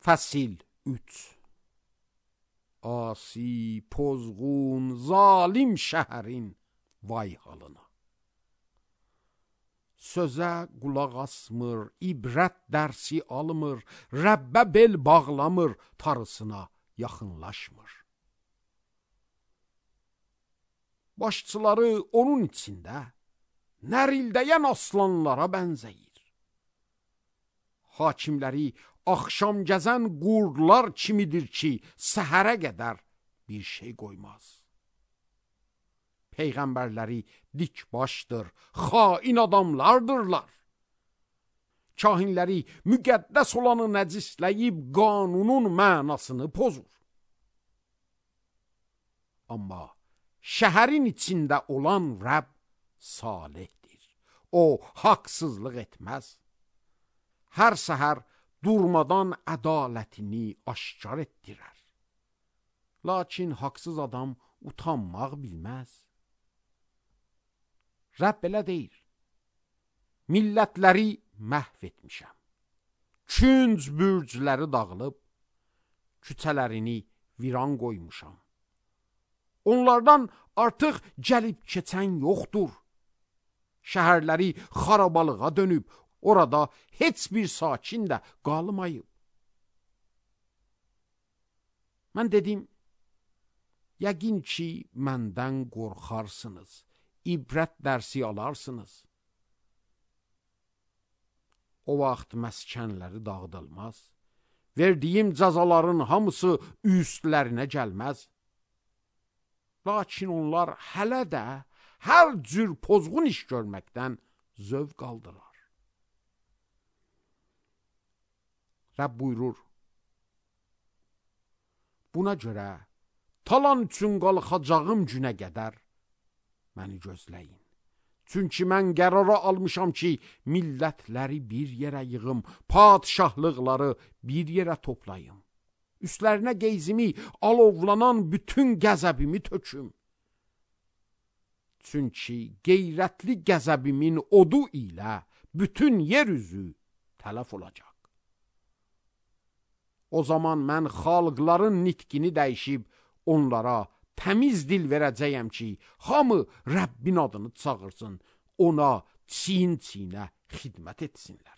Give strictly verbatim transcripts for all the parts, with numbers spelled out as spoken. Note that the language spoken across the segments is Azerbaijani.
Fəsil üç. Asi, pozğun, zalim şəhərin vay halına. Sözə qulaq asmır, ibrət dərsi almır, Rəbbə bel bağlamır, tarısına yaxınlaşmır. Başçıları onun içində nərildəyən aslanlara bənzəyir. Hakimləri axşam gəzən qurdlar kimidir ki, səhərə qədər bir şey qoymaz. Peyğəmbərləri dik başdır, xain adamlardırlar. Kahinləri müqəddəs olanı nəcisləyib qanunun mənasını pozur. Amma şəhərin içində olan Rəbb salihdir. O, haqsızlıq etməz. Hər səhər durmadan ədalətini aşkar etdirər. Lakin haqsız adam utanmaq bilməz. Rəbb belə deyir: millətləri məhv etmişəm. Künc bürcləri dağılıb, küçələrini viran qoymuşam. Onlardan artıq gəlib keçən yoxdur. Şəhərləri xarabalığa dönüb, orada heç bir sakin də qalmayıb. Mən dedim, yəqin ki, məndən qorxarsınız, ibrət dərsi alarsınız. O vaxt məskənləri dağıdılmaz, verdiyim cəzaların hamısı üstlərinə gəlməz. Lakin onlar hələ də hər cür pozğun iş görməkdən zövq aldılar. Rəbb buyurur: buna görə talan üçün qalxacağım günə qədər məni gözləyin. Çünki mən qərara almışam ki, millətləri bir yerə yığım, padişahlıqları bir yerə toplayım. Üstlərinə qeyzimi, alovlanan bütün qəzəbimi töküm. Çünki qeyrətli qəzəbimin odu ilə bütün yer üzü tələf olacaq. O zaman mən xalqların nitqini dəyişib onlara təmiz dil verəcəyəm ki, hamı Rəbbin adını çağırsın, ona çiyin-çiyinə xidmət etsinlər.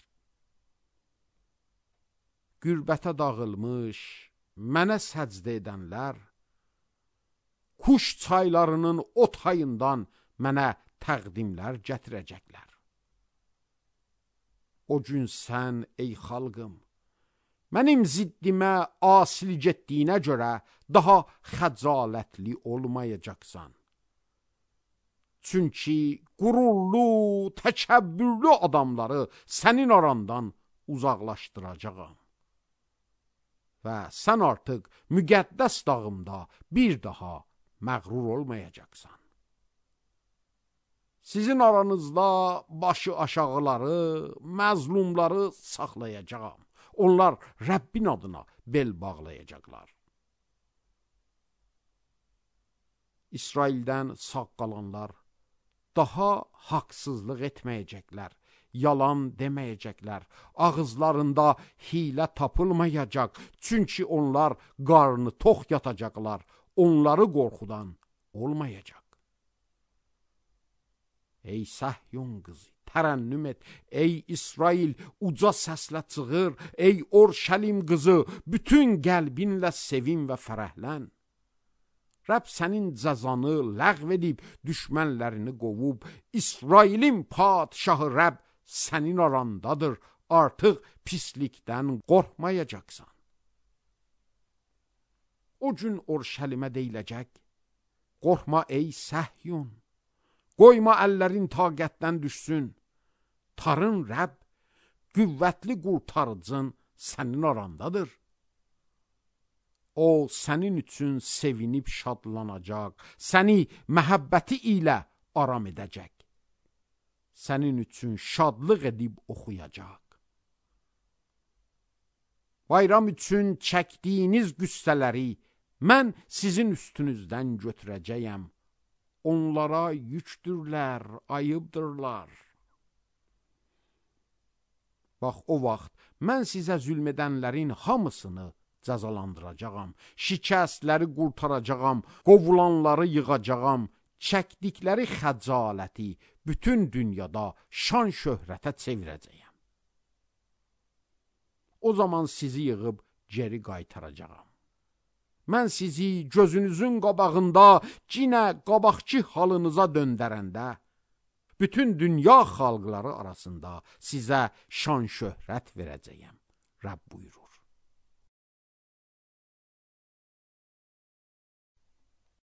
Qürbətə dağılmış, mənə səcdə edənlər, kuş çaylarının o tayından mənə təqdimlər gətirəcəklər. O gün sən, ey xalqım, mənim ziddimə asili getdiyinə görə daha xəcalətli olmayacaqsan. Çünki qürurlu, təkəbbürlü adamları sənin arandan uzaqlaşdıracağam. Və sən artıq müqəddəs dağımda bir daha məğrur olmayacaqsan. Sizin aranızda başı aşağıları, məzlumları saxlayacağam. Onlar Rəbbin adına bel bağlayacaqlar. İsraildən sağ qalanlar daha haqsızlıq etməyəcəklər, yalan deməyəcəklər, ağızlarında hilə tapılmayacaq. Çünki onlar qarnı tox yatacaqlar, onları qorxudan olmayacaq. Ey Səhyun qızı, tərənnüm et. Ey İsrail, uca səslə çığır. Ey Orşəlim qızı, bütün qəlbinlə sevin və fərəhlən. Rəbb sənin cəzanı ləğv edib, düşmənlərini qovub. İsrailin padişahı Rəbb sənin arandadır. Artıq pislikdən qorxmayacaqsan. O gün Orşəlimə deyiləcək: qorxma ey Səhyun, qoyma əllərin taqətdən düşsün. Tarın Rəbb, qüvvətli qurtarıcın sənin arandadır. O sənin üçün sevinib şadlanacaq, səni məhəbbəti ilə aram edəcək. Sənin üçün şadlıq edib oxuyacaq. Bayram üçün çəkdiyiniz qüssələri mən sizin üstünüzdən götürəcəyəm. Onlara yükdürlər, ayıbdırlar. Bax, o vaxt mən sizə zülm edənlərin hamısını cəzalandıracağam, şikəstləri qurtaracağam, qovulanları yığacağam, çəkdikləri xəcaləti bütün dünyada şan şöhrətə çevirəcəyəm. O zaman sizi yığıb geri qaytaracağam. Mən sizi gözünüzün qabağında cinə qabaqçı halınıza döndərəndə, bütün dünya xalqları arasında sizə şan şöhrət verəcəyəm. Rəbb buyurur.